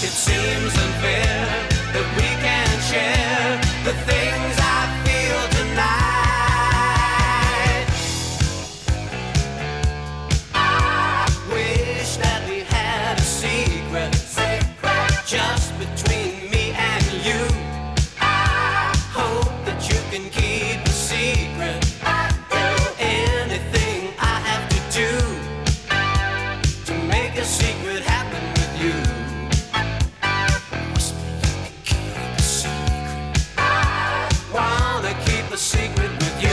It seems unfair that we can't share the things I feel tonight. I wish that we had a secret just between me and you. I hope that you can keep a secret. Anything I have to do to make a secret happen with you. Wanna keep a secret with you.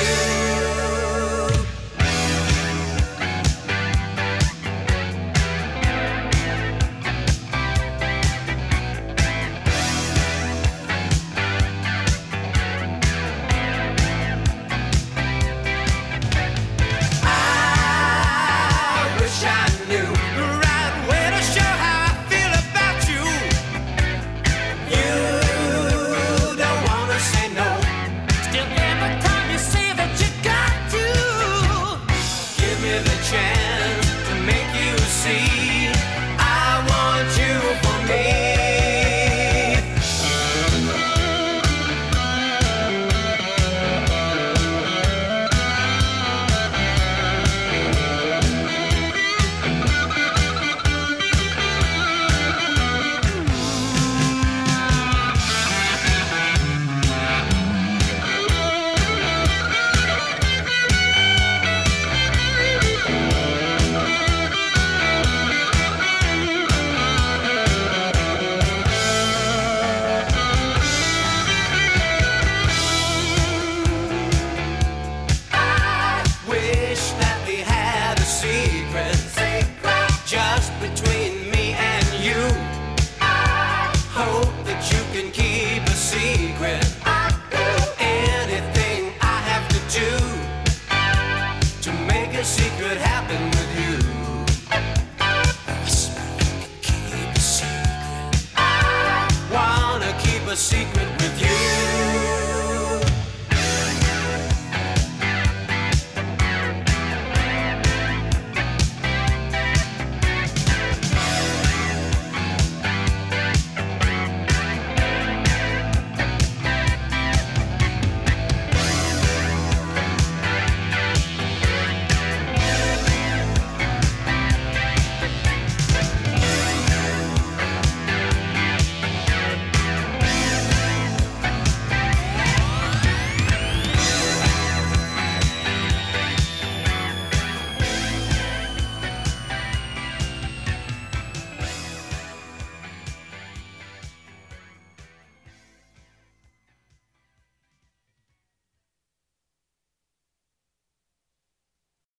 I wish I knew the right way to show how I feel about you. You don't wanna say no. Still every time you say that you got to give me the chance to make you see I want you for me. Wish that we had a secret just between me and you. I hope that you can keep a secret. Anything I have to do to make a secret happen with you. Keep a secret. I wanna keep a secret